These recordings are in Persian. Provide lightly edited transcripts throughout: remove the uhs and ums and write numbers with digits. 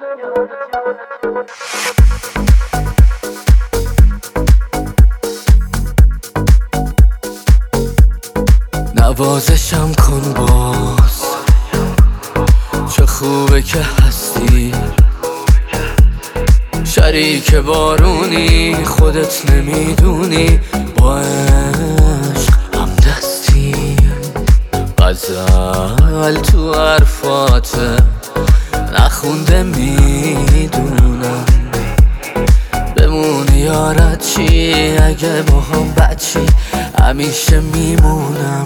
نوازشم کن باز، چه خوبه که هستی، شریک بارونی، خودت نمیدونی با عشق هم دستی. غزل تو حرفاته نخونده میدونم، بمونی یارت چی اگه با هم بد چی، همیشه میمونم.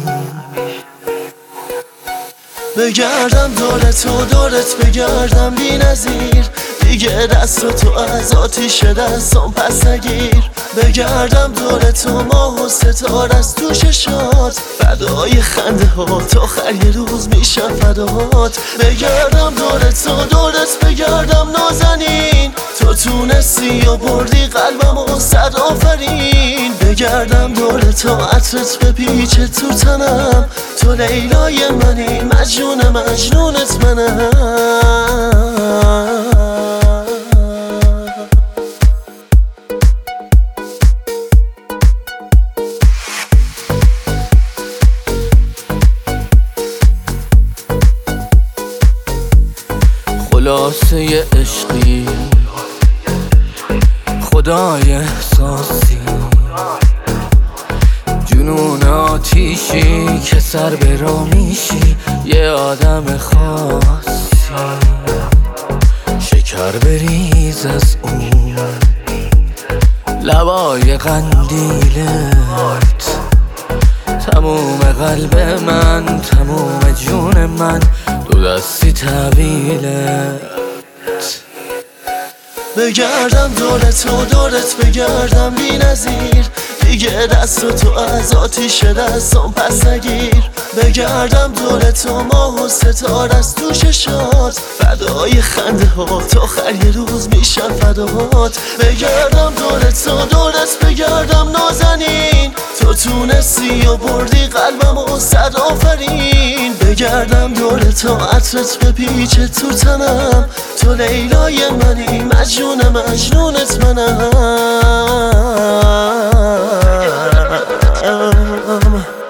بگردم دورت و دورت بگردم بی نظیر، دیگه دست تو از آتیش دستم پس نگیر. بگردم دورت و ماه و ستاره از تو چشات، فدای خنده هات آخر یه روز میشم فدات. بگردم دورت و دورت بگردم نازنین، تو تونستی و بردی قلبم و صد آفرین. بگردم دورت و عطرت بپیچه تو تنم، تو لیلای منی مجنون مجنونت منم. خلاصه عشقی خدای احساسی، جنون آتیشی که سر به راه میشی، یه آدم خاصی. شکر بریز از اون لبای قندیلت، تموم قلب من تموم جون من دو دستی طویلت. بگردم دورت و دورت بگردم بی نظیر، دیگه دست تو از آتیش دستم پس نگیر. بگردم دورت و ماه و ستاره از تو چشات، فدای خنده هات آخر یه روز میشم فدات. بگردم دورت و دورت بگردم نازنین، تو تونستی و بردی قلبم و صد آفرین. بگردم دورت و عطرت بپیچه تو تنم، تو لیلای منی مجنون مجنونت منم.